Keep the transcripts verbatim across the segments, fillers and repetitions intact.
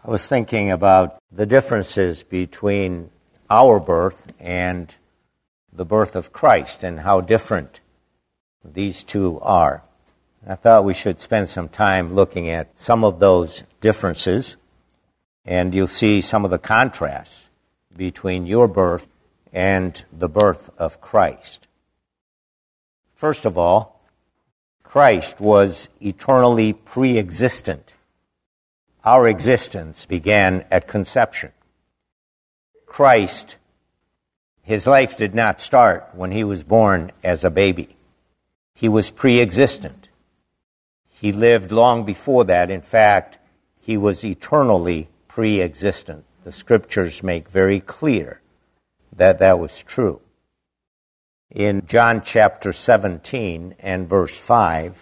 I was thinking about the differences between our birth and the birth of Christ and how different these two are. I thought we should spend some time looking at some of those differences, and you'll see some of the contrasts between your birth and the birth of Christ. First of all, Christ was eternally pre-existent. Our existence began at conception. Christ, his life did not start when he was born as a baby. He was pre-existent. He lived long before that. In fact, he was eternally pre-existent. The Scriptures make very clear that that was true. In John chapter seventeen and verse five,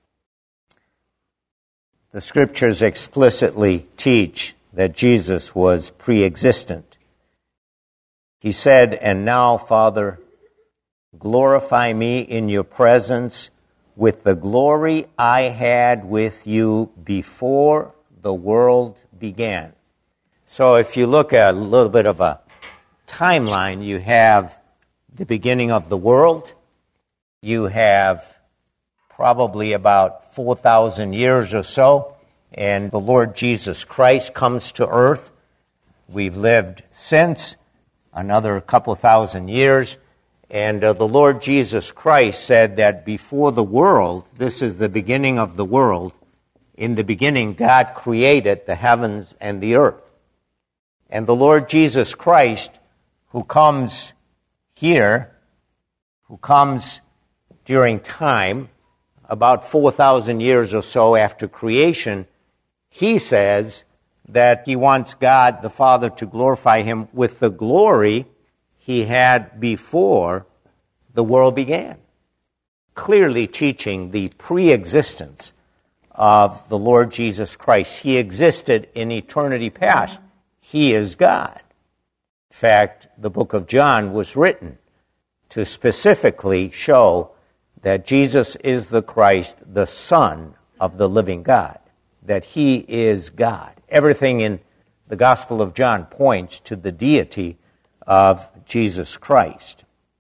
the Scriptures explicitly teach that Jesus was pre-existent. He said, "And now, Father, glorify me in your presence with the glory I had with you before the world began." So if you look at a little bit of a timeline, you have the beginning of the world. You have probably about four thousand years or so, and the Lord Jesus Christ comes to earth. We've lived since another couple thousand years, and uh, the Lord Jesus Christ said that before the world, this is the beginning of the world, in the beginning God created the heavens and the earth. And the Lord Jesus Christ, who comes here, who comes during time, about four thousand years or so after creation, he says that he wants God the Father to glorify him with the glory he had before the world began. Clearly teaching the pre-existence of the Lord Jesus Christ. He existed in eternity past. He is God. In fact, the book of John was written to specifically show that Jesus is the Christ, the Son of the living God, that he is God. Everything in the Gospel of John points to the deity of Jesus Christ.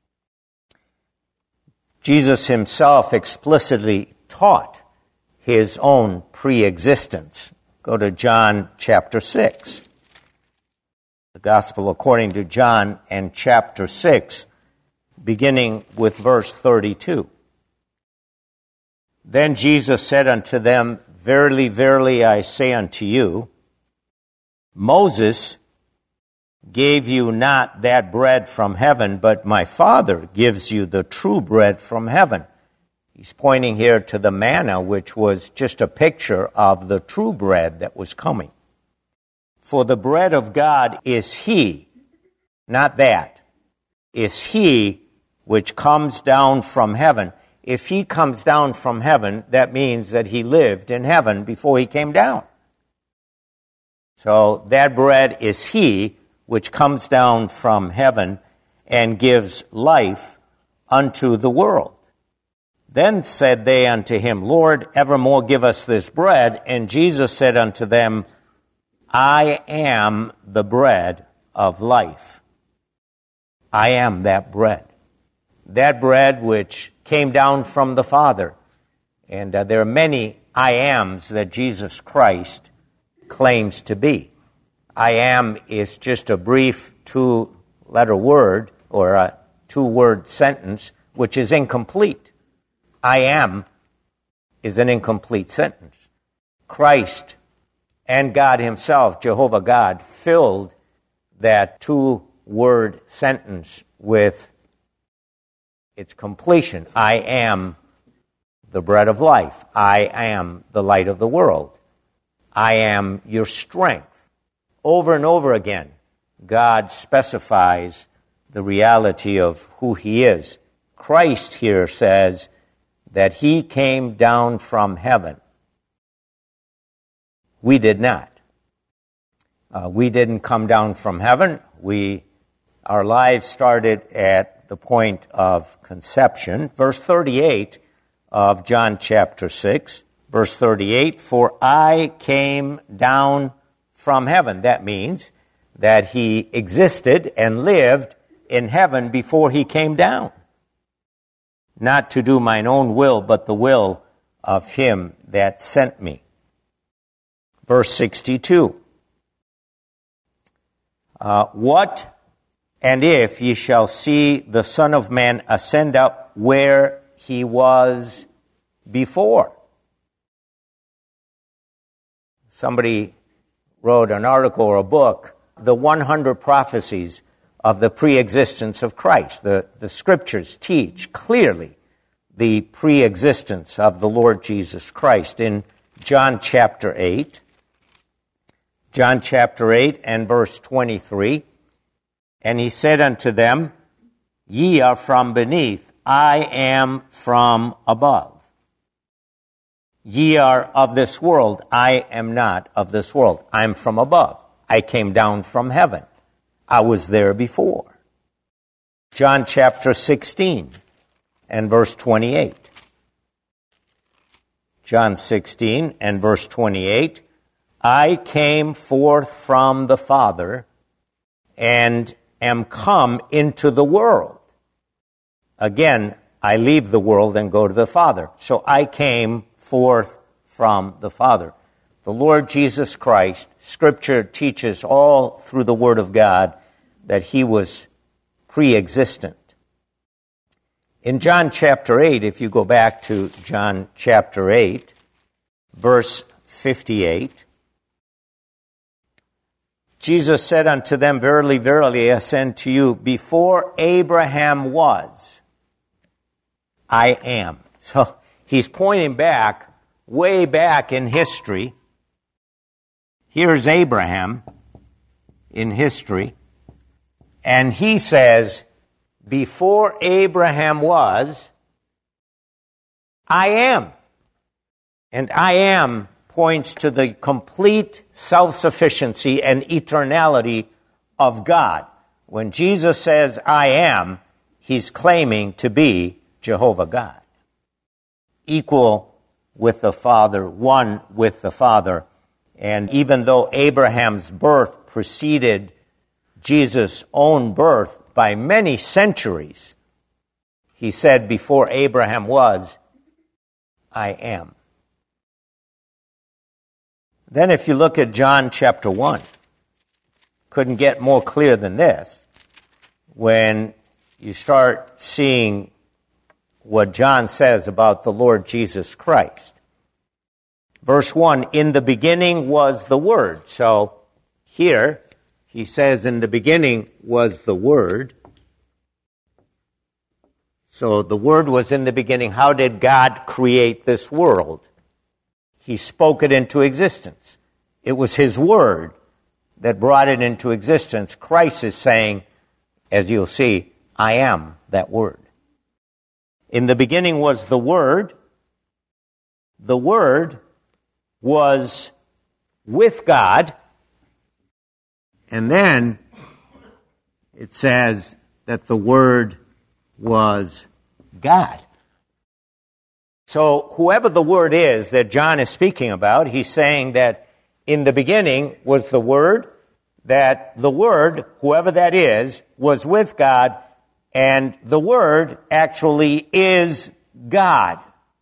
Jesus himself explicitly taught his own pre-existence. Go to John chapter six. The Gospel according to John and chapter six, beginning with verse thirty-two. Then Jesus said unto them, Verily, verily, I say unto you, Moses gave you not that bread from heaven, but my Father gives you the true bread from heaven. He's pointing here to the manna, which was just a picture of the true bread that was coming. For the bread of God is he, not that, is he which comes down from heaven. If he comes down from heaven, that means that he lived in heaven before he came down. So that bread is he which comes down from heaven and gives life unto the world. Then said they unto him, Lord, evermore give us this bread. And Jesus said unto them, I am the bread of life. I am that bread. That bread which came down from the Father. And uh, there are many I ams that Jesus Christ claims to be. I am is just a brief two-letter word or a two-word sentence which is incomplete. I am is an incomplete sentence. Christ and God himself, Jehovah God, filled that two-word sentence with its completion. I am the bread of life. I am the light of the world. I am your strength. Over and over again, God specifies the reality of who he is. Christ here says that he came down from heaven. We did not. Uh, we didn't come down from heaven. We, our lives started at the point of conception. Verse thirty-eight of John chapter six, verse thirty-eight, For I came down from heaven. That means that he existed and lived in heaven before he came down. Not to do mine own will, but the will of him that sent me. Verse sixty-two. Uh, what and if ye shall see the Son of Man ascend up where he was before? Somebody wrote an article or a book, the one hundred prophecies of the pre-existence of Christ. The, the scriptures teach clearly the pre-existence of the Lord Jesus Christ. In John chapter eight, John chapter eight and verse twenty-three, and he said unto them, Ye are from beneath, I am from above. Ye are of this world, I am not of this world. I am from above. I came down from heaven. I was there before. John chapter sixteen and verse twenty-eight. John sixteen and verse twenty-eight. I came forth from the Father and am come into the world. Again, I leave the world and go to the Father. So I came forth from the Father. The Lord Jesus Christ, Scripture teaches all through the Word of God that he was pre-existent. In John chapter eight, if you go back to John chapter eight, verse fifty-eight, Jesus said unto them, Verily, verily, I say unto you, before Abraham was, I am. So he's pointing back, way back in history. Here's Abraham in history. And he says, before Abraham was, I am. And I am points to the complete self-sufficiency and eternality of God. When Jesus says, I am, he's claiming to be Jehovah God. Equal with the Father, one with the Father. And even though Abraham's birth preceded Jesus' own birth by many centuries, he said, before Abraham was, I am. Then if you look at John chapter one, couldn't get more clear than this. When you start seeing what John says about the Lord Jesus Christ. Verse one, in the beginning was the Word. So here, he says, in the beginning was the Word. So the Word was in the beginning. How did God create this world? He spoke it into existence. It was his Word that brought it into existence. Christ is saying, as you'll see, I am that Word. In the beginning was the Word. The Word was with God. And then it says that the Word was God. So whoever the Word is that John is speaking about, he's saying that in the beginning was the Word, that the Word, whoever that is, was with God, and the Word actually is God.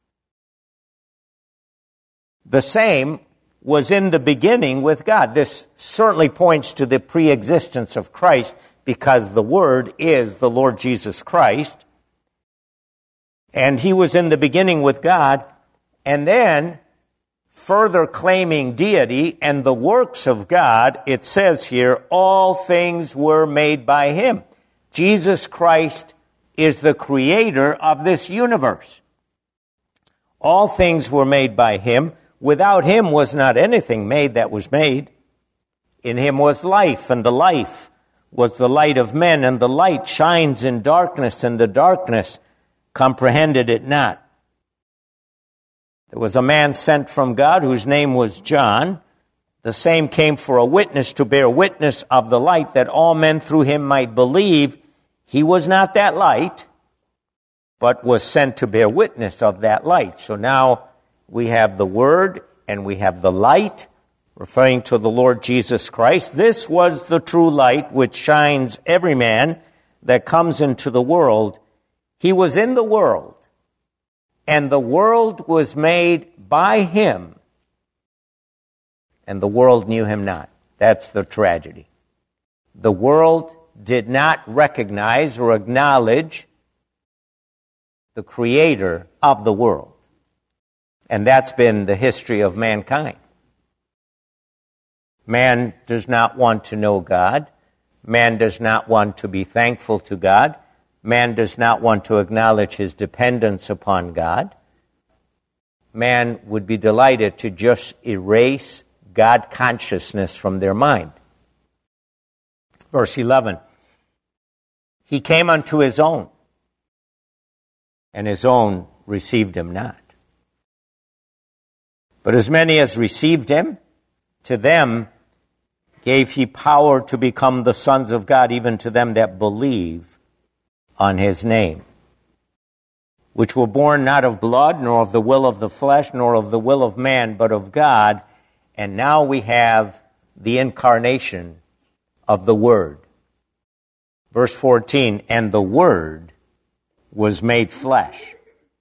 The same was in the beginning with God. This certainly points to the pre-existence of Christ, because the Word is the Lord Jesus Christ. And he was in the beginning with God, and then further claiming deity and the works of God, it says here, all things were made by him. Jesus Christ is the creator of this universe. All things were made by him. Without him was not anything made that was made. In him was life, and the life was the light of men, and the light shines in darkness, and the darkness comprehended it not. There was a man sent from God whose name was John. The same came for a witness, to bear witness of the light, that all men through him might believe. He was not that light, but was sent to bear witness of that light. So now we have the Word, and we have the light, referring to the Lord Jesus Christ. This was the true light which shines every man that comes into the world. He was in the world, and the world was made by him, and the world knew him not. That's the tragedy. The world did not recognize or acknowledge the creator of the world. And that's been the history of mankind. Man does not want to know God. Man does not want to be thankful to God. Man does not want to acknowledge his dependence upon God. Man would be delighted to just erase God consciousness from their mind. Verse eleven, he came unto his own, and his own received him not. But as many as received him, to them gave he power to become the sons of God, even to them that believe on his name, which were born not of blood, nor of the will of the flesh, nor of the will of man, but of God. And now we have the incarnation of the Word. Verse fourteen, and the Word was made flesh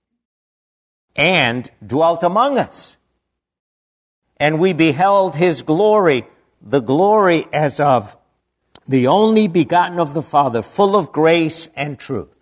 and dwelt among us. And we beheld his glory, the glory as of the only begotten of the Father, full of grace and truth.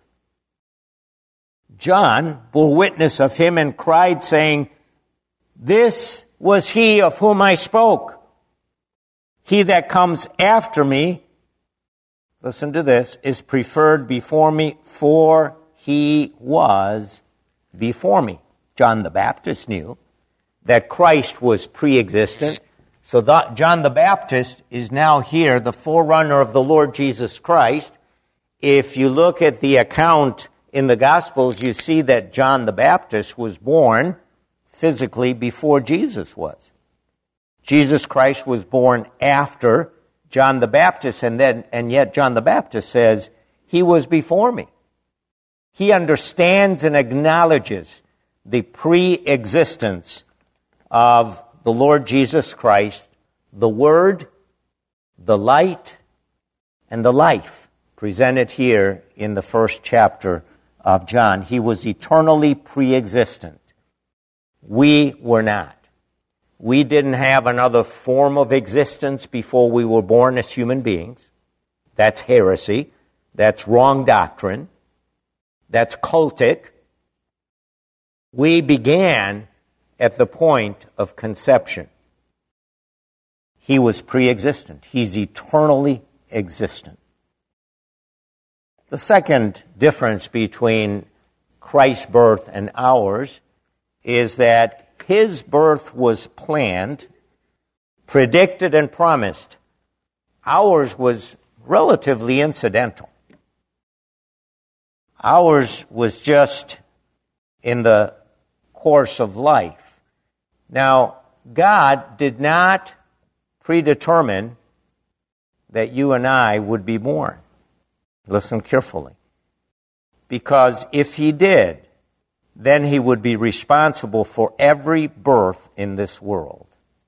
John bore witness of him and cried, saying, this was he of whom I spoke. He that comes after me, listen to this, is preferred before me, for he was before me. John the Baptist knew that Christ was pre-existent. So that John the Baptist is now here, the forerunner of the Lord Jesus Christ. If you look at the account in the Gospels, you see that John the Baptist was born physically before Jesus was. Jesus Christ was born after John the Baptist, and then and yet John the Baptist says, he was before me. He understands and acknowledges the pre-existence of the Lord Jesus Christ, the Word, the light, and the life presented here in the first chapter of John. He was eternally pre-existent. We were not. We didn't have another form of existence before we were born as human beings. That's heresy. That's wrong doctrine. That's cultic. We began at the point of conception. He was pre-existent. He's eternally existent. The second difference between Christ's birth and ours is that his birth was planned, predicted, and promised. Ours was relatively incidental. Ours was just in the course of life. Now, God did not predetermine that you and I would be born. Listen carefully. Because if he did, then he would be responsible for every birth in this world.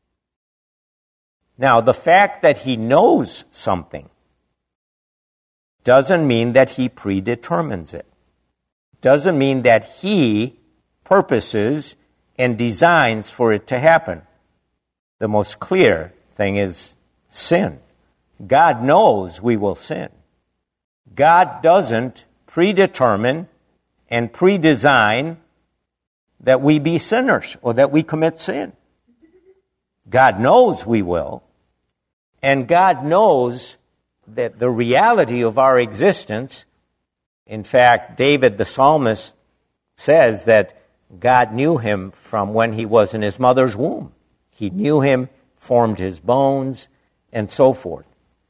Now, the fact that he knows something doesn't mean that he predetermines it. Doesn't mean that he purposes and designs for it to happen. The most clear thing is sin. God knows we will sin. God doesn't predetermine and pre-design that we be sinners or that we commit sin. God knows we will, and God knows that the reality of our existence, in fact, David the psalmist says that God knew him from when he was in his mother's womb. He knew him, formed his bones, and so forth.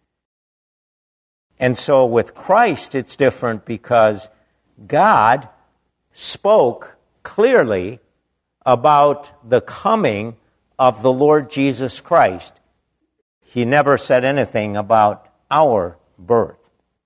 And so with Christ, it's different because God spoke clearly about the coming of the Lord Jesus Christ. He never said anything about our birth.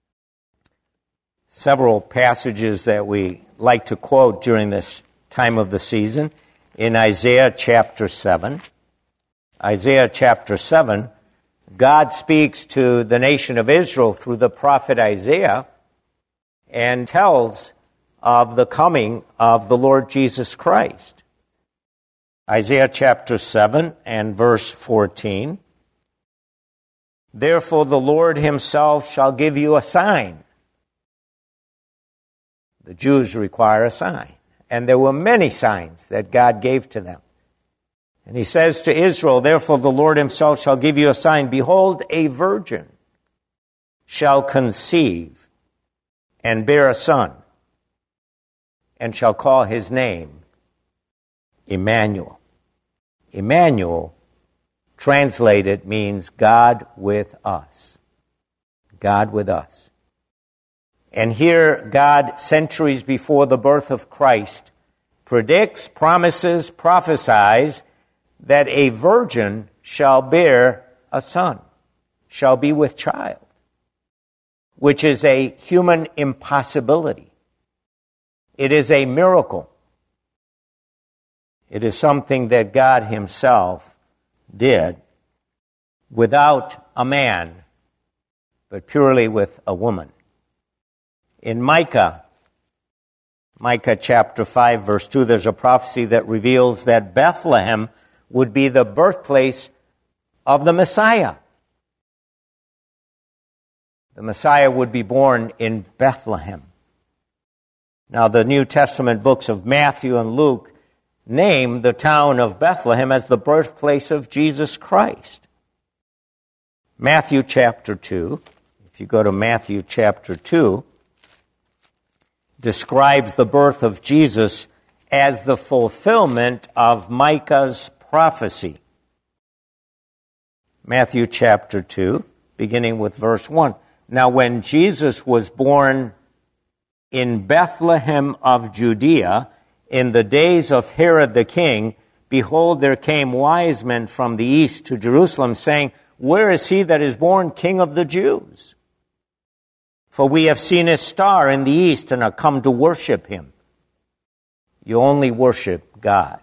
Several passages that we like to quote during this time of the season. In Isaiah chapter seven Isaiah chapter seven, God speaks to the nation of Israel through the prophet Isaiah and tells of the coming of the Lord Jesus Christ. Isaiah chapter seven and verse fourteen. Therefore the Lord himself shall give you a sign. The Jews require a sign. And there were many signs that God gave to them. And he says to Israel, therefore the Lord himself shall give you a sign. Behold, a virgin shall conceive and bear a son, and shall call his name Emmanuel. Emmanuel, translated, means God with us. God with us. And here, God, centuries before the birth of Christ, predicts, promises, prophesies that a virgin shall bear a son, shall be with child, which is a human impossibility. It is a miracle. It is something that God himself did without a man, but purely with a woman. In Micah, Micah chapter five, verse two, there's a prophecy that reveals that Bethlehem would be the birthplace of the Messiah. The Messiah would be born in Bethlehem. Now, the New Testament books of Matthew and Luke name the town of Bethlehem as the birthplace of Jesus Christ. Matthew chapter two, if you go to Matthew chapter two, describes the birth of Jesus as the fulfillment of Micah's prophecy. Matthew chapter two, beginning with verse one. Now when Jesus was born in Bethlehem of Judea, in the days of Herod the king, behold, there came wise men from the east to Jerusalem, saying, where is he that is born King of the Jews? For we have seen his star in the east and are come to worship him. You only worship God.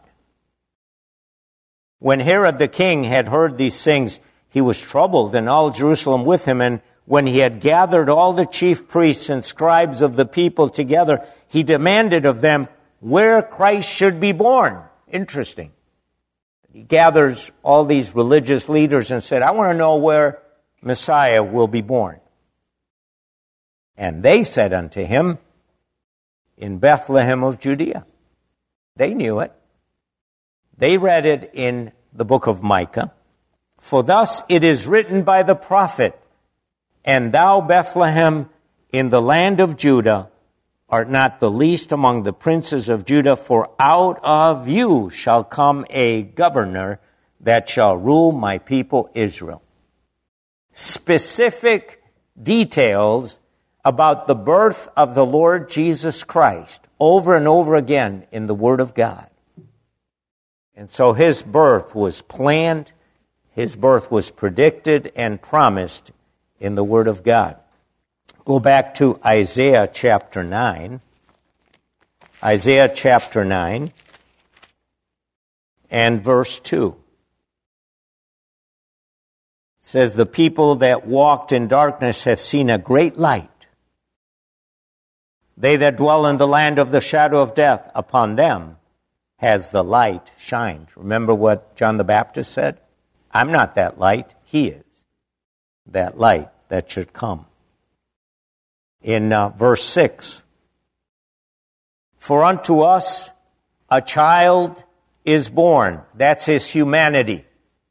When Herod the king had heard these things, he was troubled, and all Jerusalem with him. And when he had gathered all the chief priests and scribes of the people together, he demanded of them where Christ should be born. Interesting. He gathers all these religious leaders and said, I want to know where Messiah will be born. And they said unto him, in Bethlehem of Judea. They knew it. They read it in the book of Micah. For thus it is written by the prophet, and thou, Bethlehem, in the land of Judah, art not the least among the princes of Judah, for out of you shall come a governor that shall rule my people Israel. Specific details about the birth of the Lord Jesus Christ over and over again in the Word of God. And so his birth was planned, his birth was predicted and promised in the Word of God. Go back to Isaiah chapter nine. Isaiah chapter nine and verse two. It says, the people that walked in darkness have seen a great light. They that dwell in the land of the shadow of death, upon them has the light shined. Remember what John the Baptist said? I'm not that light, he is that light that should come. In uh, verse six, for unto us a child is born. That's his humanity.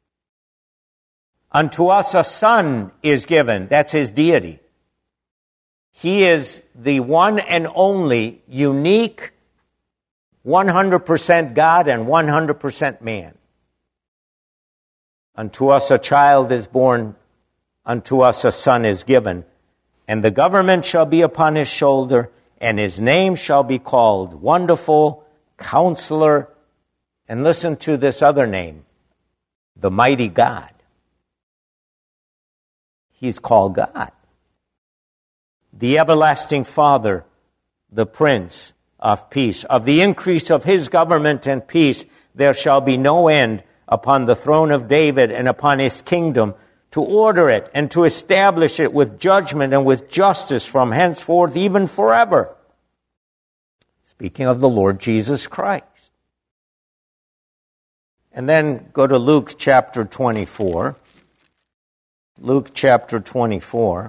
Unto us a son is given. That's his deity. He is the one and only unique one hundred percent God and one hundred percent man. Unto us a child is born, unto us a son is given, and the government shall be upon his shoulder, and his name shall be called Wonderful, Counselor, and listen to this other name, the Mighty God. He's called God. The Everlasting Father, the Prince of Peace. Of the increase of his government and peace there shall be no end upon the throne of David and upon his kingdom, to order it and to establish it with judgment and with justice from henceforth even forever. Speaking of the Lord Jesus Christ. And then go to Luke chapter twenty-four. Luke chapter twenty-four.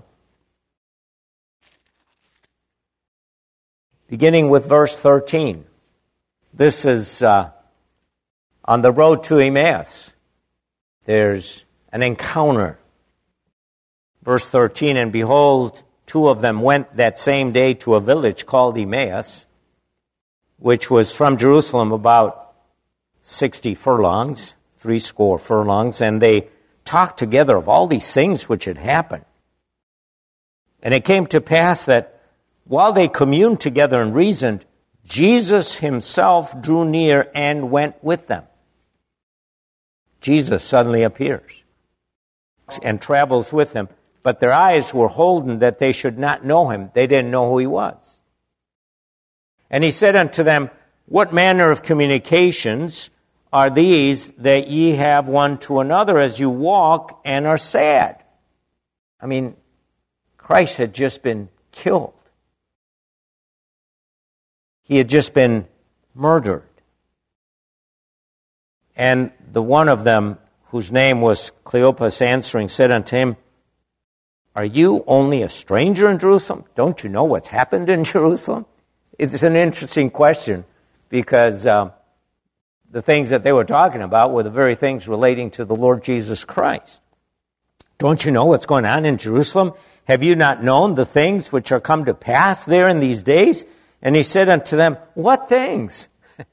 Beginning with verse thirteen. This is uh, on the road to Emmaus. There's an encounter. Verse thirteen, and behold, two of them went that same day to a village called Emmaus, which was from Jerusalem about sixty furlongs, three score furlongs, and they talked together of all these things which had happened. And it came to pass that while they communed together and reasoned, Jesus himself drew near and went with them. Jesus suddenly appears and travels with them, but their eyes were holden that they should not know him. They didn't know who he was. And he said unto them, what manner of communications are these that ye have one to another as you walk and are sad? I mean, Christ had just been killed. He had just been murdered. And the one of them, whose name was Cleopas, answering, said unto him, are you only a stranger in Jerusalem? Don't you know what's happened in Jerusalem? It's an interesting question because uh, the things that they were talking about were the very things relating to the Lord Jesus Christ. Don't you know what's going on in Jerusalem? Have you not known the things which are come to pass there in these days? And he said unto them, what things?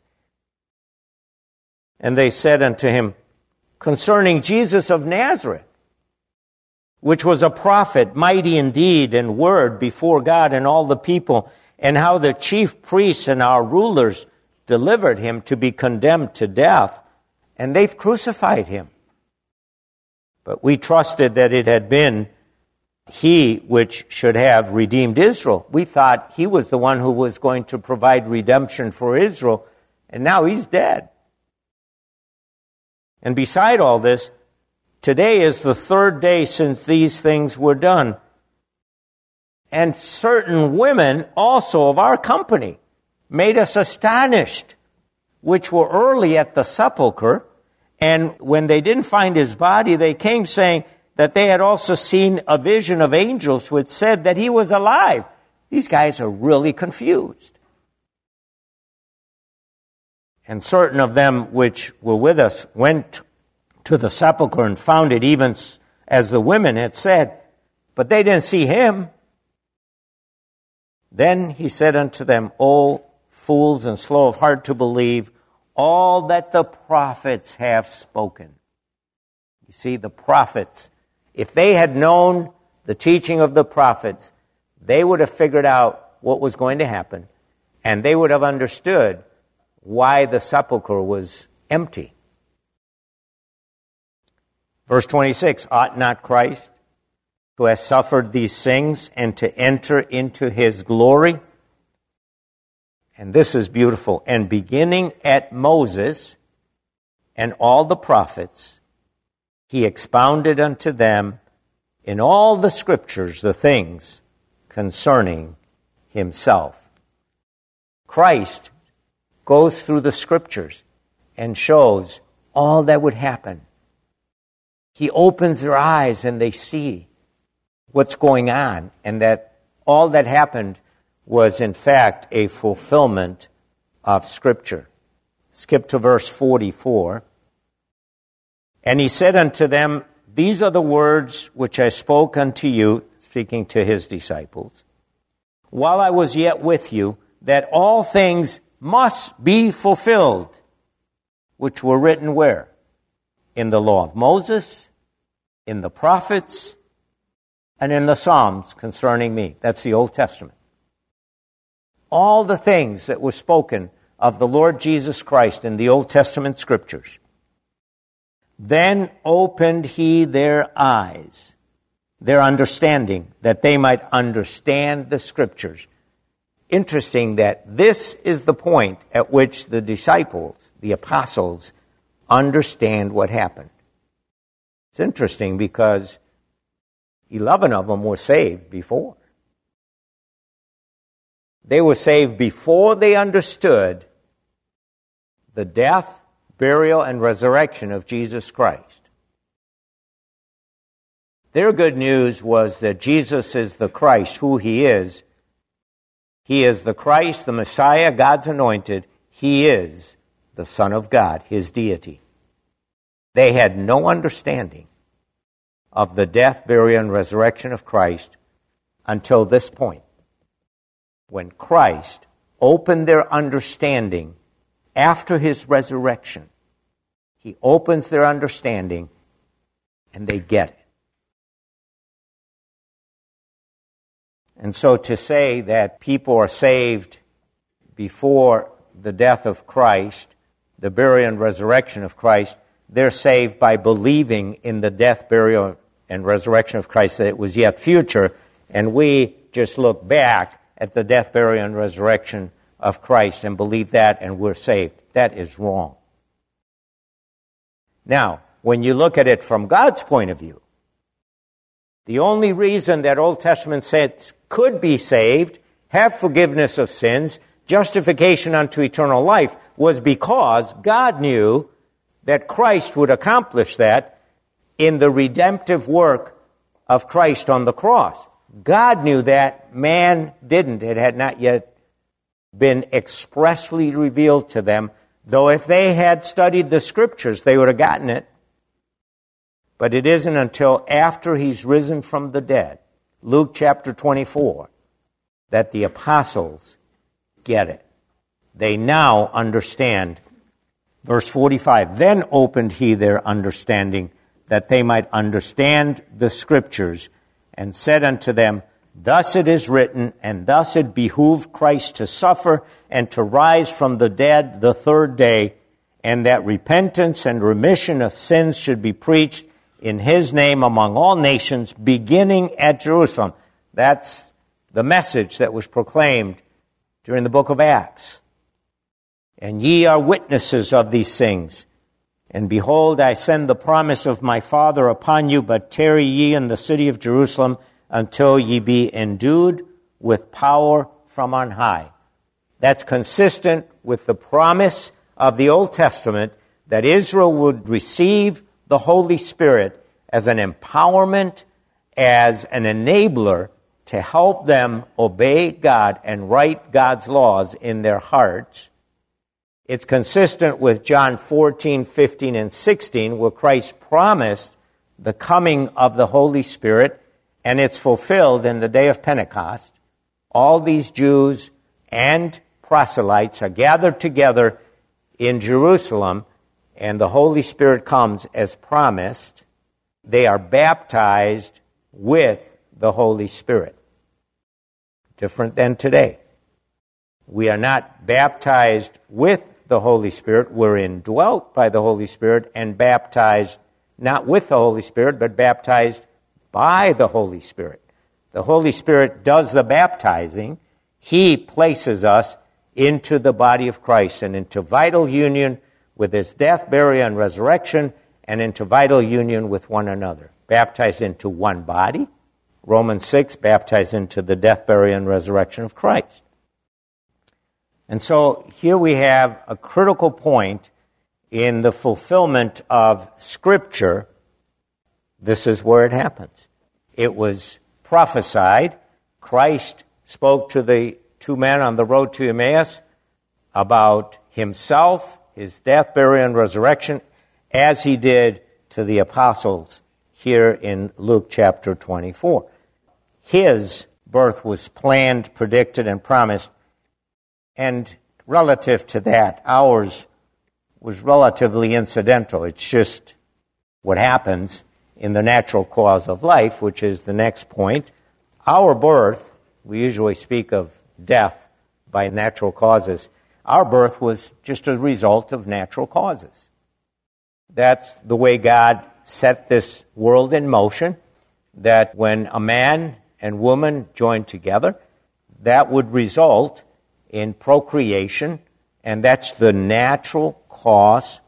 And they said unto him, concerning Jesus of Nazareth, which was a prophet, mighty in deed and word before God and all the people, and how the chief priests and our rulers delivered him to be condemned to death, and they've crucified him. But we trusted that it had been he which should have redeemed Israel. We thought he was the one who was going to provide redemption for Israel, and now he's dead. And beside all this, today is the third day since these things were done. And certain women also of our company made us astonished, which were early at the sepulchre. And when they didn't find his body, they came saying that they had also seen a vision of angels which said that he was alive. These guys are really confused. And certain of them which were with us went to the sepulchre and found it even as the women had said, but they didn't see him. Then he said unto them, O fools and slow of heart to believe all that the prophets have spoken. You see, the prophets, if they had known the teaching of the prophets, they would have figured out what was going to happen, and they would have understood why the sepulchre was empty. Verse twenty-six, ought not Christ who has suffered these things and to enter into his glory? And this is beautiful. And beginning at Moses and all the prophets, he expounded unto them in all the scriptures the things concerning himself. Christ goes through the scriptures and shows all that would happen. He opens their eyes and they see what's going on, and that all that happened was in fact a fulfillment of Scripture. Skip to verse forty-four. And he said unto them, these are the words which I spoke unto you, speaking to his disciples, while I was yet with you, that all things must be fulfilled, which were written where? In the law of Moses, in the prophets, and in the Psalms concerning me. That's the Old Testament. All the things that were spoken of the Lord Jesus Christ in the Old Testament scriptures. Then opened he their eyes, their understanding, that they might understand the scriptures. Interesting that this is the point at which the disciples, the apostles, understand what happened. It's interesting because eleven of them were saved before. They were saved before they understood the death, burial, and resurrection of Jesus Christ. Their good news was that Jesus is the Christ, who He is. He is the Christ, the Messiah, God's anointed. He is the Son of God, His deity. They had no understanding of the death, burial, and resurrection of Christ until this point, when Christ opened their understanding after His resurrection. He opens their understanding, and they get it. And so to say that people are saved before the death of Christ, the burial and resurrection of Christ, they're saved by believing in the death, burial, and resurrection of Christ, that it was yet future, and we just look back at the death, burial, and resurrection of Christ and believe that, and we're saved. That is wrong. Now, when you look at it from God's point of view, the only reason that Old Testament saints could be saved, have forgiveness of sins, justification unto eternal life, was because God knew that Christ would accomplish that in the redemptive work of Christ on the cross. God knew that, man didn't. It had not yet been expressly revealed to them, though if they had studied the Scriptures, they would have gotten it. But it isn't until after He's risen from the dead, Luke chapter twenty-four, that the apostles get it. They now understand. Verse forty-five, then opened He their understanding, that they might understand the Scriptures, and said unto them, thus it is written, and thus it behooved Christ to suffer and to rise from the dead the third day, and that repentance and remission of sins should be preached in His name among all nations, beginning at Jerusalem. That's the message that was proclaimed during the book of Acts. And ye are witnesses of these things. And behold, I send the promise of my Father upon you, but tarry ye in the city of Jerusalem until ye be endued with power from on high. That's consistent with the promise of the Old Testament that Israel would receive the Holy Spirit as an empowerment, as an enabler to help them obey God and write God's laws in their hearts. It's consistent with John fourteen, fifteen, and sixteen, where Christ promised the coming of the Holy Spirit, and it's fulfilled in the day of Pentecost. All these Jews and proselytes are gathered together in Jerusalem, and the Holy Spirit comes as promised. They are baptized with the Holy Spirit. Different than today. We are not baptized with the Holy Spirit. We're indwelt by the Holy Spirit and baptized not with the Holy Spirit, but baptized by the Holy Spirit. The Holy Spirit does the baptizing. He places us into the body of Christ and into vital union with His death, burial, and resurrection, and into vital union with one another. Baptized into one body. Romans six, baptized into the death, burial, and resurrection of Christ. And so here we have a critical point in the fulfillment of Scripture. This is where it happens. It was prophesied. Christ spoke to the two men on the road to Emmaus about Himself, His death, burial, and resurrection, as He did to the apostles here in Luke chapter twenty-four. His birth was planned, predicted, and promised, and relative to that, ours was relatively incidental. It's just what happens in the natural cause of life, which is the next point. Our birth, we usually speak of death by natural causes. Our birth was just a result of natural causes. That's the way God set this world in motion, that when a man and woman joined together, that would result in procreation, and that's the natural course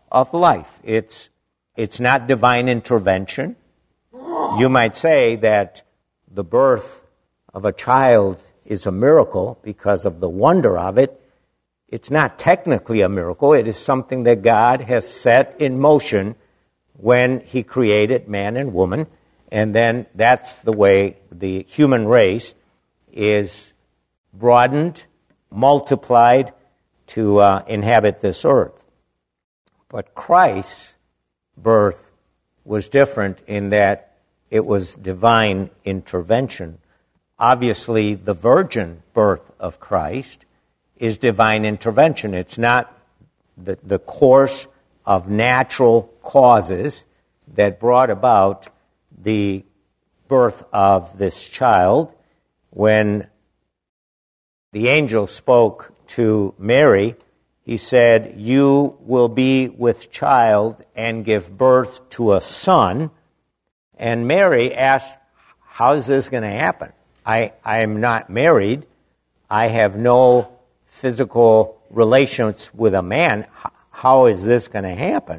of life. It's, it's not divine intervention. You might say that the birth of a child is a miracle because of the wonder of it. It's not technically a miracle. It is something that God has set in motion when He created man and woman. And then that's the way the human race is broadened, multiplied to uh, inhabit this earth. But Christ's birth was different in that it was divine intervention. Obviously, the virgin birth of Christ is divine intervention. It's not the, the course of natural causes that brought about the birth of this child. When the angel spoke to Mary, he said, "You will be with child and give birth to a son." And Mary asked, "How is this going to happen? I, I am not married. I have no physical relations with a man. How is this going to happen?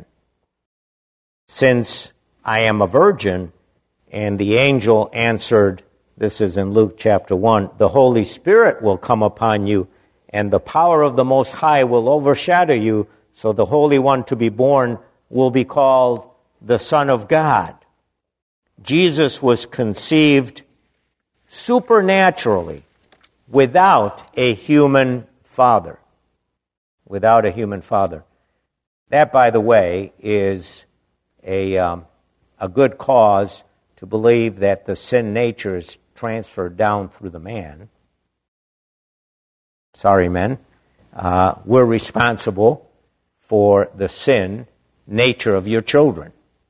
Since I am a virgin." And the angel answered, this is in Luke chapter one, "The Holy Spirit will come upon you, and the power of the Most High will overshadow you, so the Holy One to be born will be called the Son of God." Jesus was conceived supernaturally without a human father. Without a human father. That, by the way, is a, um, a good cause to believe that the sin nature is transferred down through the man. Sorry, men. Uh, we're responsible for the sin nature of your children.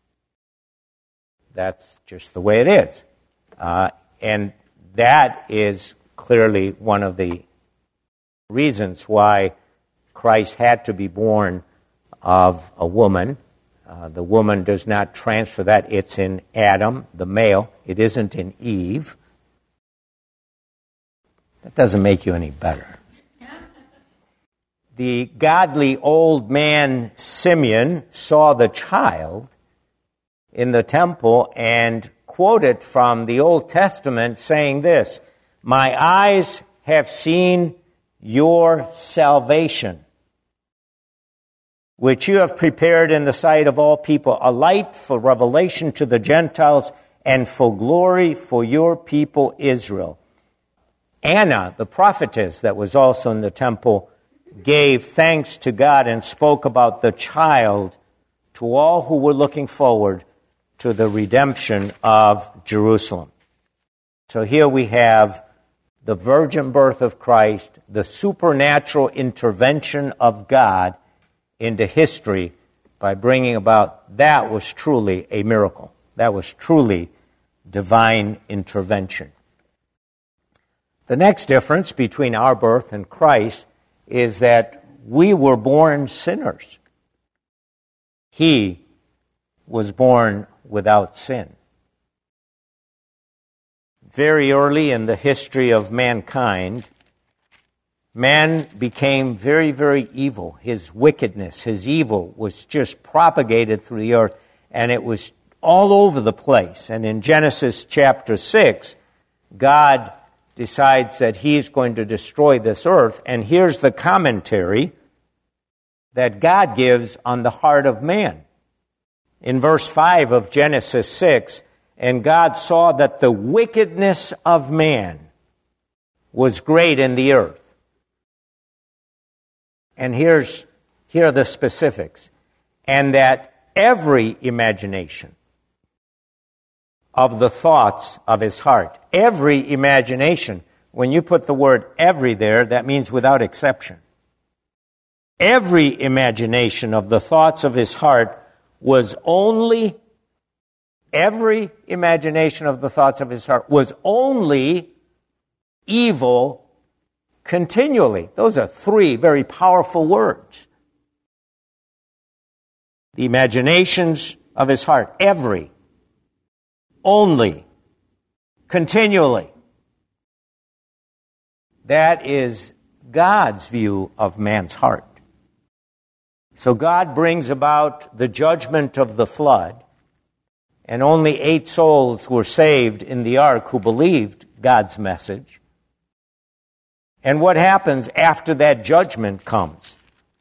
That's just the way it is. Uh, and that is clearly one of the reasons why Christ had to be born of a woman. Uh, the woman does not transfer that. It's in Adam, the male. It isn't in Eve. That doesn't make you any better. The godly old man Simeon saw the child in the temple and quoted from the Old Testament saying this, "My eyes have seen your salvation, which you have prepared in the sight of all people, a light for revelation to the Gentiles and for glory for your people Israel." Anna, the prophetess that was also in the temple, gave thanks to God and spoke about the child to all who were looking forward to the redemption of Jerusalem. So here we have the virgin birth of Christ, the supernatural intervention of God into history by bringing about, that was truly a miracle. That was truly divine intervention. The next difference between our birth and Christ is that we were born sinners. He was born without sin. Very early in the history of mankind, man became very, very evil. His wickedness, his evil was just propagated through the earth, and it was all over the place. And in Genesis chapter six, God decides that He's going to destroy this earth. And here's the commentary that God gives on the heart of man. In verse five of Genesis six, "And God saw that the wickedness of man was great in the earth." And here's here are the specifics. "And that every imagination of the thoughts of his heart," every imagination, when you put the word every there, that means without exception. Every imagination of the thoughts of his heart was only, every imagination of the thoughts of his heart was only evil continually. Those are three very powerful words. The imaginations of his heart, every, only, continually. That is God's view of man's heart. So God brings about the judgment of the flood, and only eight souls were saved in the ark who believed God's message. And what happens after that judgment comes?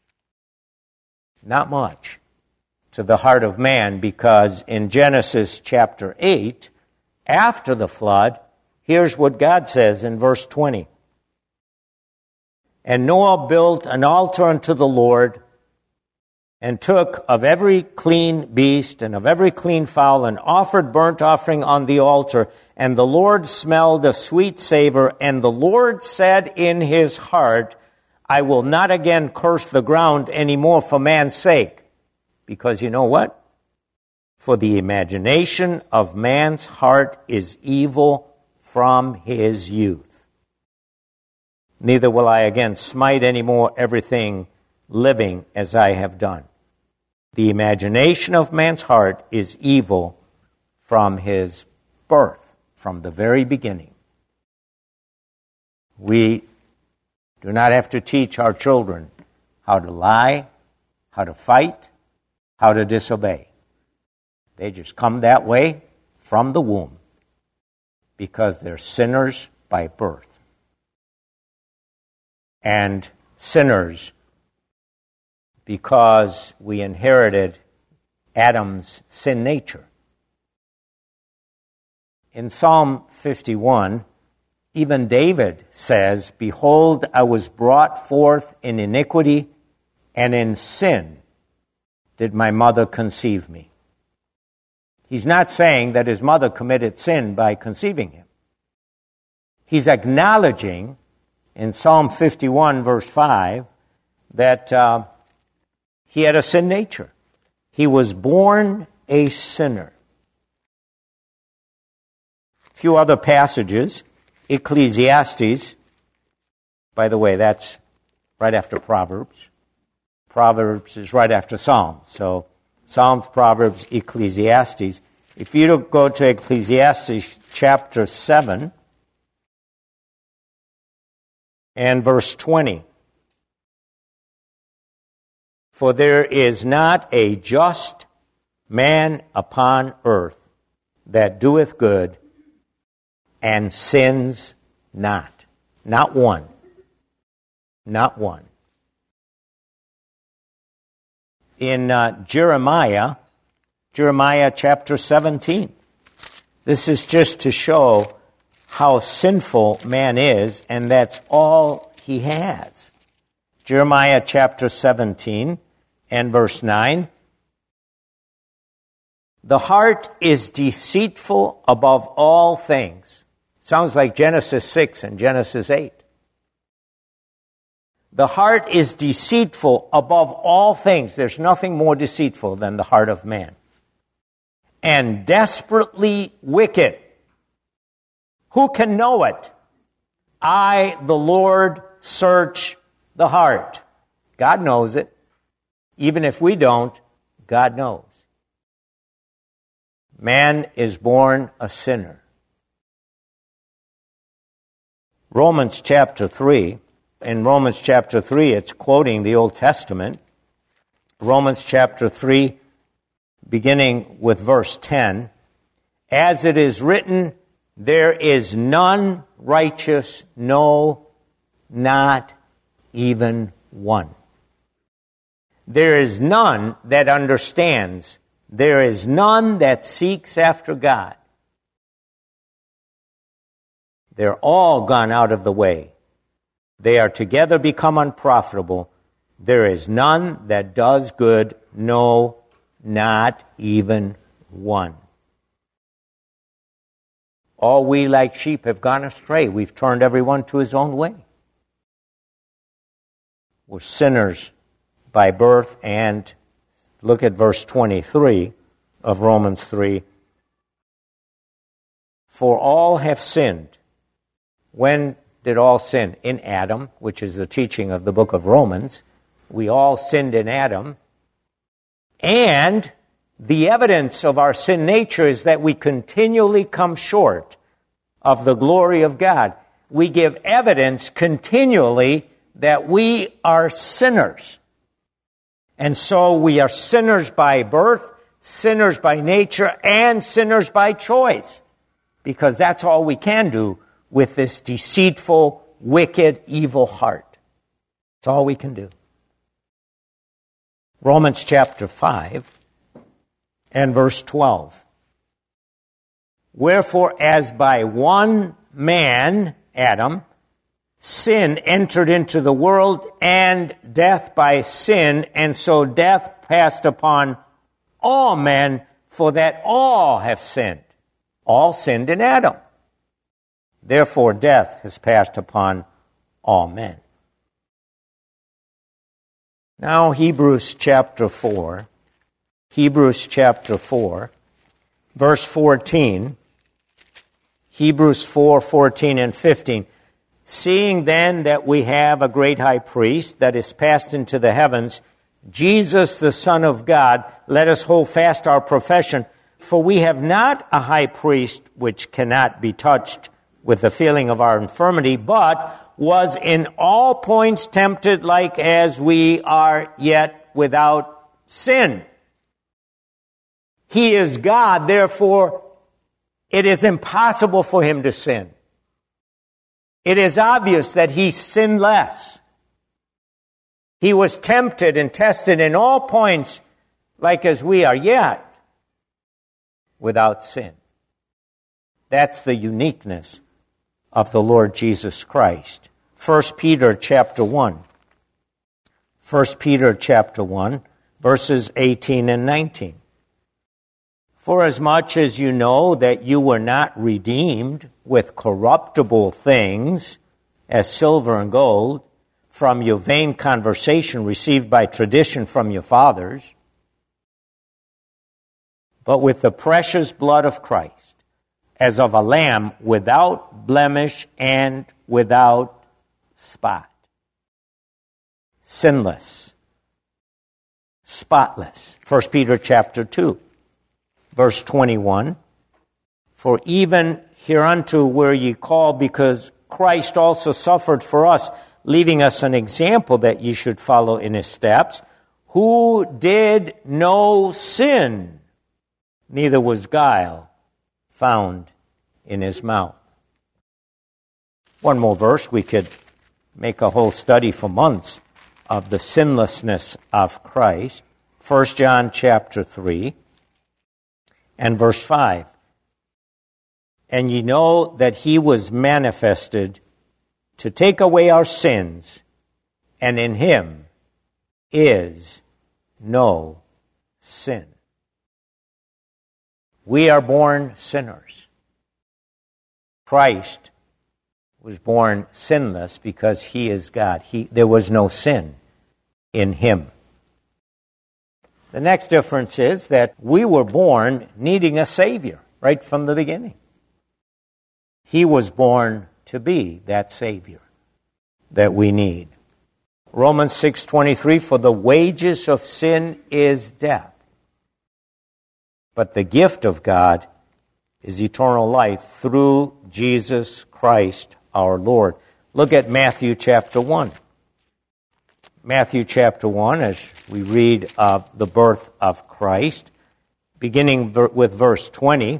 Not much to the heart of man, because in Genesis chapter eight, after the flood, here's what God says in verse twenty. And Noah built an altar unto the Lord, and took of every clean beast and of every clean fowl, and offered burnt offering on the altar. And the Lord smelled a sweet savor. And the Lord said in his heart, I will not again curse the ground any more for man's sake. Because you know what? For the imagination of man's heart is evil from his youth. Neither will I again smite any more everything living as I have done. The imagination of man's heart is evil from his birth, from the very beginning. We do not have to teach our children how to lie, how to fight, how to disobey. They just come that way from the womb because they're sinners by birth. And sinners because we inherited Adam's sin nature. In Psalm fifty-one, even David says, Behold, I was brought forth in iniquity, and in sin did my mother conceive me. He's not saying that his mother committed sin by conceiving him. He's acknowledging in Psalm fifty-one, verse five, that uh, he had a sin nature. He was born a sinner. A few other passages. Ecclesiastes, by the way, that's right after Proverbs. Proverbs is right after Psalms. So Psalms, Proverbs, Ecclesiastes. If you go to Ecclesiastes chapter seven and verse twenty. For there is not a just man upon earth that doeth good and sins not. Not one. Not one. In uh, Jeremiah, Jeremiah chapter seventeen, this is just to show how sinful man is, and that's all he has. Jeremiah chapter seventeen and verse nine. The heart is deceitful above all things. Sounds like Genesis six and Genesis eight. The heart is deceitful above all things. There's nothing more deceitful than the heart of man. And desperately wicked. Who can know it? I, the Lord, search the heart. God knows it. Even if we don't, God knows. Man is born a sinner. Romans chapter three. In Romans chapter three, it's quoting the Old Testament. Romans chapter three, beginning with verse ten. As it is written, there is none righteous, no, not even one. There is none that understands. There is none that seeks after God. They're all gone out of the way. They are together become unprofitable. There is none that does good, no, not even one. All we like sheep have gone astray. We've turned everyone to his own way. We're sinners by birth, and look at verse twenty-three of Romans three. For all have sinned. When did all sin? In Adam, which is the teaching of the book of Romans. We all sinned in Adam. And the evidence of our sin nature is that we continually come short of the glory of God. We give evidence continually that we are sinners. And so we are sinners by birth, sinners by nature, and sinners by choice. Because that's all we can do with this deceitful, wicked, evil heart. That's all we can do. Romans chapter five and verse twelve. Wherefore, as by one man, Adam, sin entered into the world, and death by sin, and so death passed upon all men, for that all have sinned. All sinned in Adam. Therefore, death has passed upon all men. Now, Hebrews chapter four. Hebrews chapter four, verse fourteen. Hebrews four, fourteen and fifteen. Seeing then that we have a great high priest that is passed into the heavens, Jesus the Son of God, let us hold fast our profession. For we have not a high priest which cannot be touched with the feeling of our infirmity, but was in all points tempted like as we are, yet without sin. He is God, therefore it is impossible for him to sin. It is obvious that he sinned less. He was tempted and tested in all points like as we are, yet without sin. That's the uniqueness of the Lord Jesus Christ. First Peter chapter one. First Peter chapter one, verses eighteen and nineteen. Forasmuch as you know that you were not redeemed with corruptible things, as silver and gold, from your vain conversation received by tradition from your fathers, but with the precious blood of Christ, as of a lamb without blemish and without spot. Sinless. Spotless. First Peter chapter two, verse twenty-one. For even hereunto were ye called, because Christ also suffered for us, leaving us an example that ye should follow in his steps, who did no sin, neither was guile found in his mouth. One more verse. We could make a whole study for months of the sinlessness of Christ. First John chapter three and verse five. And ye know that he was manifested to take away our sins, and in him is no sin. We are born sinners. Christ was born sinless because he is God. He, there was no sin in him. The next difference is that we were born needing a Savior right from the beginning. He was born to be that Savior that we need. Romans six twenty-three, for the wages of sin is death, but the gift of God is eternal life through Jesus Christ our Lord. Look at Matthew chapter one. Matthew chapter one, as we read of the birth of Christ, beginning with verse twenty.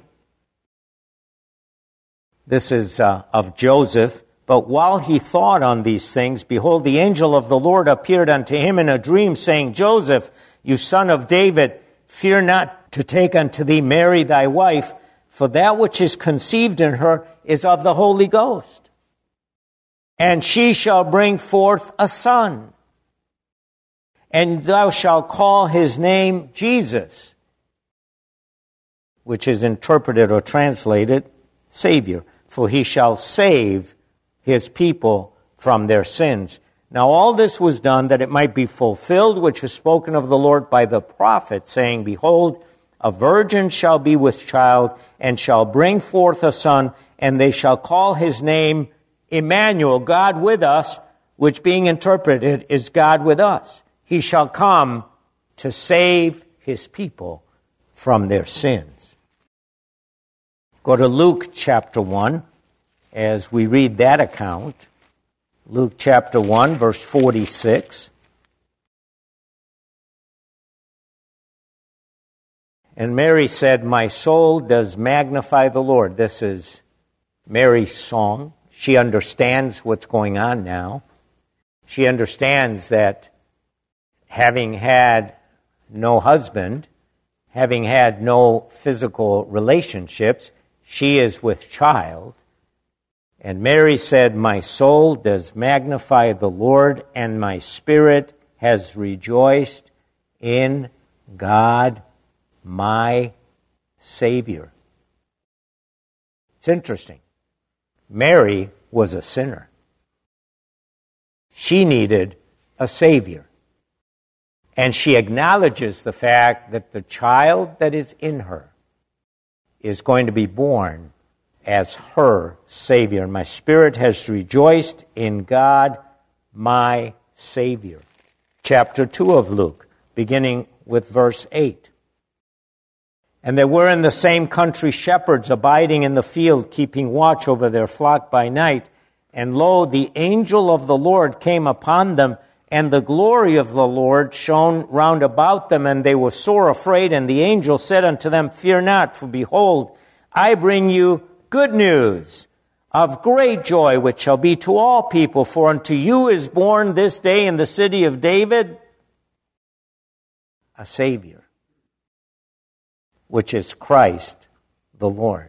This is uh, of Joseph. But while he thought on these things, behold, the angel of the Lord appeared unto him in a dream, saying, Joseph, you son of David, fear not to take unto thee Mary thy wife, for that which is conceived in her is of the Holy Ghost. And she shall bring forth a son, and thou shalt call his name Jesus, which is interpreted or translated Savior, for he shall save his people from their sins. Now all this was done that it might be fulfilled, which was spoken of the Lord by the prophet, saying, Behold, a virgin shall be with child, and shall bring forth a son, and they shall call his name Emmanuel, God with us, which being interpreted is God with us. He shall come to save his people from their sins. Go to Luke chapter one as we read that account. Luke chapter one, verse forty-six. And Mary said, "My soul does magnify the Lord." This is Mary's song. She understands what's going on now. She understands that having had no husband, having had no physical relationships, she is with child. And Mary said, "My soul does magnify the Lord, and my spirit has rejoiced in God, my Savior." It's interesting. Mary was a sinner. She needed a Savior. And she acknowledges the fact that the child that is in her is going to be born as her Savior. "My spirit has rejoiced in God, my Savior." Chapter two of Luke, beginning with verse eight. "And there were in the same country shepherds abiding in the field, keeping watch over their flock by night. And lo, the angel of the Lord came upon them, and the glory of the Lord shone round about them, and they were sore afraid. And the angel said unto them, Fear not, for behold, I bring you good news of great joy, which shall be to all people. For unto you is born this day in the city of David a Savior, which is Christ the Lord."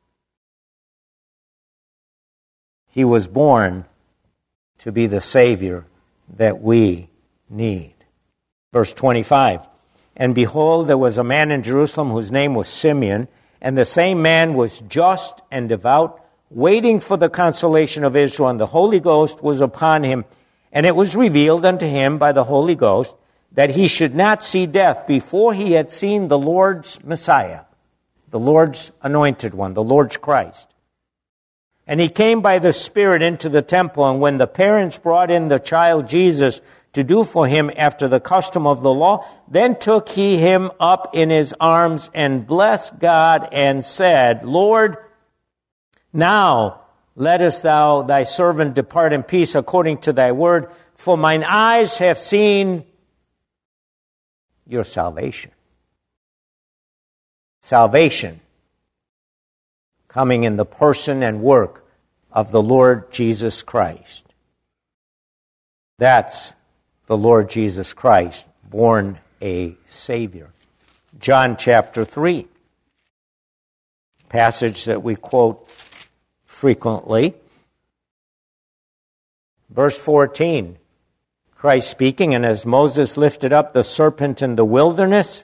He was born to be the Savior that we need. Verse twenty-five, "And behold, there was a man in Jerusalem whose name was Simeon, and the same man was just and devout, waiting for the consolation of Israel, and the Holy Ghost was upon him. And it was revealed unto him by the Holy Ghost that he should not see death before he had seen the Lord's Messiah," the Lord's anointed one, the Lord's Christ. "And he came by the Spirit into the temple, and when the parents brought in the child Jesus to do for him after the custom of the law, then took he him up in his arms and blessed God and said, Lord, now lettest thou thy servant depart in peace according to thy word, for mine eyes have seen your salvation." Salvation coming in the person and work of the Lord Jesus Christ. That's the Lord Jesus Christ, born a Savior. John chapter three, passage that we quote frequently. Verse fourteen, Christ speaking, "And as Moses lifted up the serpent in the wilderness,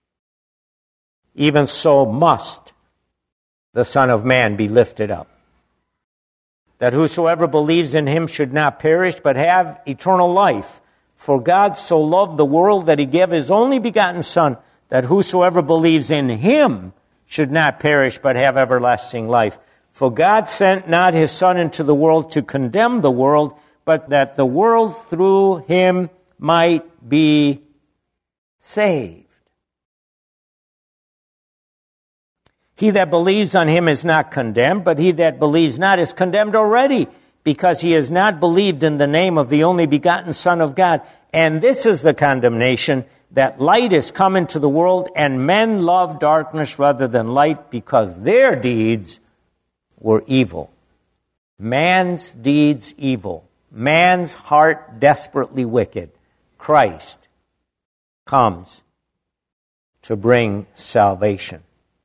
even so must the Son of Man be lifted up, that whosoever believes in him should not perish, but have eternal life. For God so loved the world that he gave his only begotten Son, that whosoever believes in him should not perish, but have everlasting life. For God sent not his Son into the world to condemn the world, but that the world through him might be saved. He that believes on him is not condemned, but he that believes not is condemned already, because he has not believed in the name of the only begotten Son of God. And this is the condemnation, that light is come into the world, and men love darkness rather than light, because their deeds were evil." Man's deeds evil. Man's heart desperately wicked. Christ comes to bring salvation.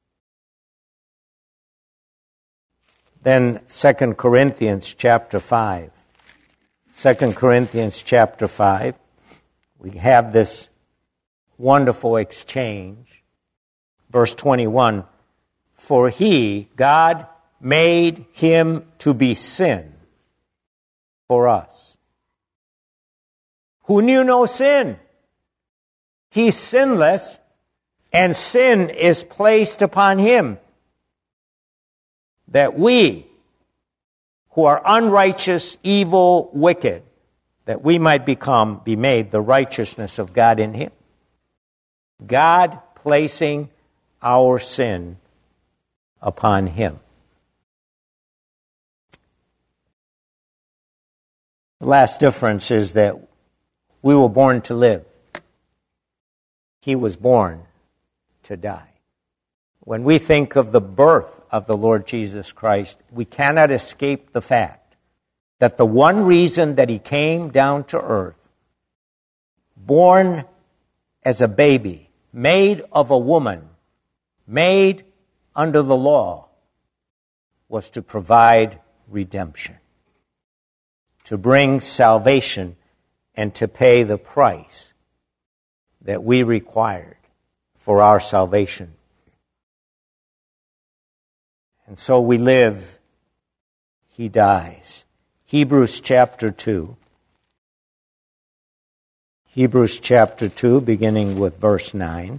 Then Second Corinthians chapter five. Second Corinthians chapter five. We have this wonderful exchange. Verse twenty-one, "For he, God, made him to be sin for us, who knew no sin. He's sinless, and sin is placed upon him, that we, who are unrighteous, evil, wicked, that we might become, be made the righteousness of God in him." God placing our sin upon him. The last difference is that we were born to live. He was born to die. when we think of the birth of the Lord Jesus Christ, we cannot escape the fact that the one reason that he came down to earth, born as a baby, made of a woman, made under the law, was to provide redemption, to bring salvation, and to pay the price that we required for our salvation. And so we live, he dies. Hebrews chapter two. Hebrews chapter two, beginning with verse nine.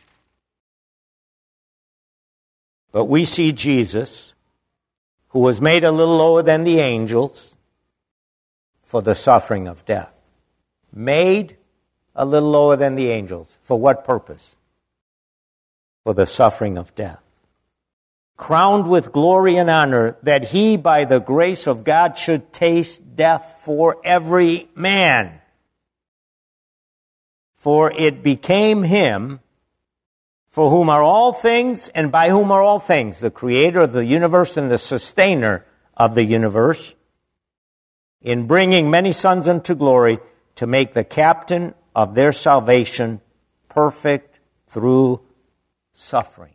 But we see Jesus, who was made a little lower than the angels for the suffering of death. Made a little lower than the angels. For what purpose? For the suffering of death. Crowned with glory and honor, that he, by the grace of God, should taste death for every man. For it became him, for whom are all things, and by whom are all things, the creator of the universe and the sustainer of the universe, in bringing many sons unto glory, to make the captain of their salvation perfect through sufferings.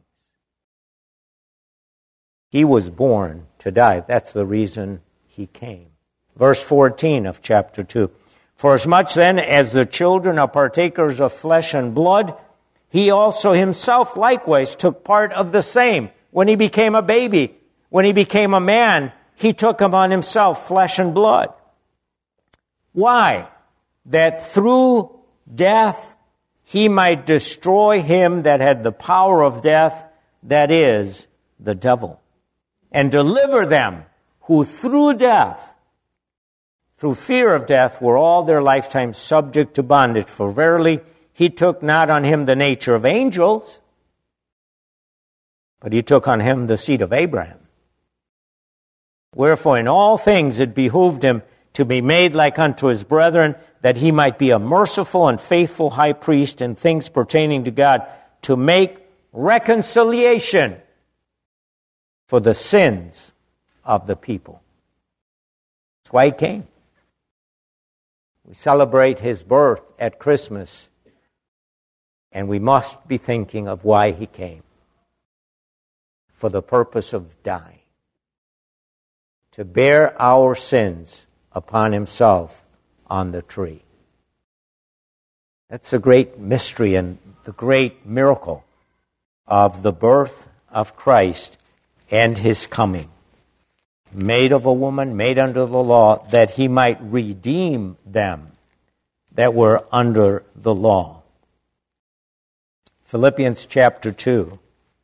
He was born to die. That's the reason he came. Verse fourteen of chapter two. For as much then as the children are partakers of flesh and blood, he also himself likewise took part of the same. When he became a baby, when he became a man, he took upon himself flesh and blood. Why? That through death he might destroy him that had the power of death, that is, the devil, and deliver them who through death, through fear of death, were all their lifetime subject to bondage. For verily he took not on him the nature of angels, but he took on him the seed of Abraham. Wherefore in all things it behooved him to be made like unto his brethren, that he might be a merciful and faithful high priest in things pertaining to God, to make reconciliation for the sins of the people. That's why he came. We celebrate his birth at Christmas, and we must be thinking of why he came. For the purpose of dying. To bear our sins upon himself on the tree. That's the great mystery and the great miracle of the birth of Christ and his coming. Made of a woman, made under the law, that he might redeem them that were under the law. Philippians chapter two.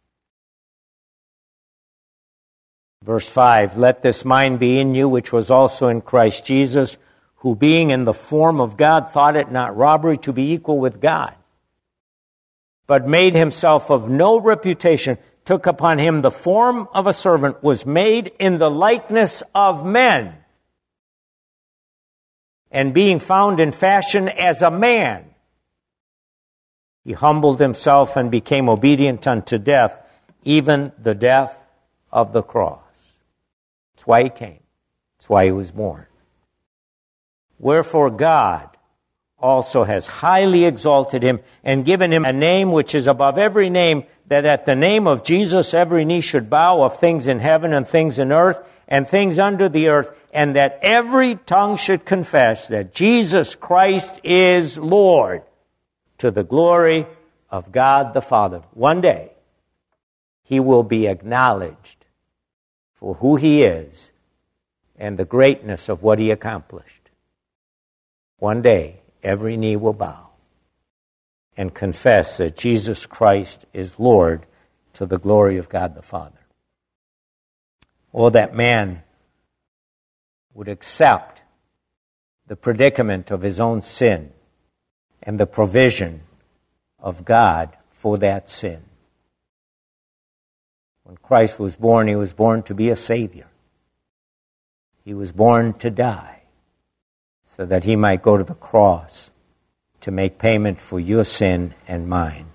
Verse five, let this mind be in you, which was also in Christ Jesus, who being in the form of God, thought it not robbery to be equal with God, but made himself of no reputation, took upon him the form of a servant, was made in the likeness of men, and being found in fashion as a man, he humbled himself and became obedient unto death, even the death of the cross. That's why he came. That's why he was born. Wherefore God also has highly exalted him and given him a name which is above every name, that at the name of Jesus every knee should bow, of things in heaven and things in earth and things under the earth, and that every tongue should confess that Jesus Christ is Lord, to the glory of God the Father. One day he will be acknowledged for who he is and the greatness of what he accomplished. One day, every knee will bow and confess that Jesus Christ is Lord, to the glory of God the Father. Oh, that man would accept the predicament of his own sin and the provision of God for that sin. When Christ was born, he was born to be a Savior. He was born to die so that he might go to the cross to make payment for your sin and mine.